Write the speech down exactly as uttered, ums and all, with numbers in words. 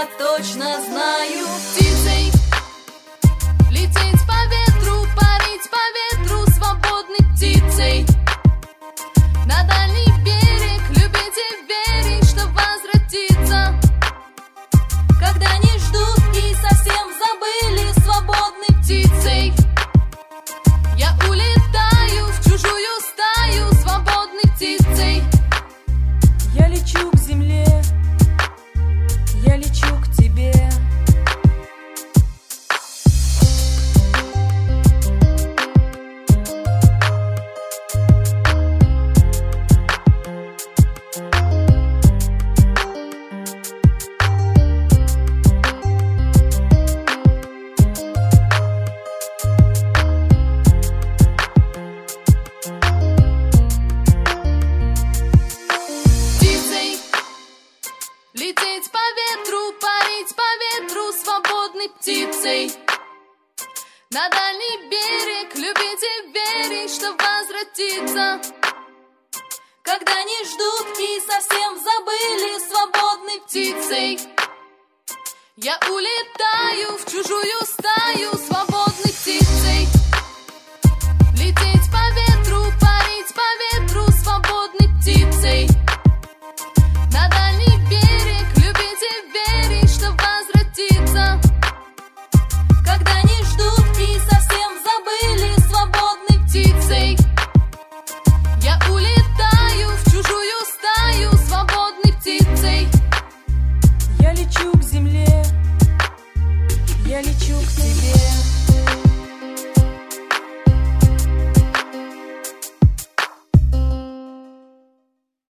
я точно знаю. Птицей лететь по ветру, парить по ветру, свободной птицей. На дальний берег любить и верить, что возвратиться, когда не ждут и совсем забыли, свободной птицей. Я улетаю в чужую стаю, свободной птицей. Я лечу к земле, я лечу к тебе. Лететь по ветру, парить по ветру, свободной птицей. На дальний берег любить и верить, что возвратиться, когда не ждут и совсем забыли, свободной птицей. Я улетаю в чужую стаю, свободной птицей. Лететь по ветру, парить по ветру, свободной птицей. На дальний берег любить и верить, что возвратиться, когда не ждут и совсем забыли, свободной птицей. Я улетаю в чужую стаю, свободной птицей. Я лечу к земле, я лечу к тебе.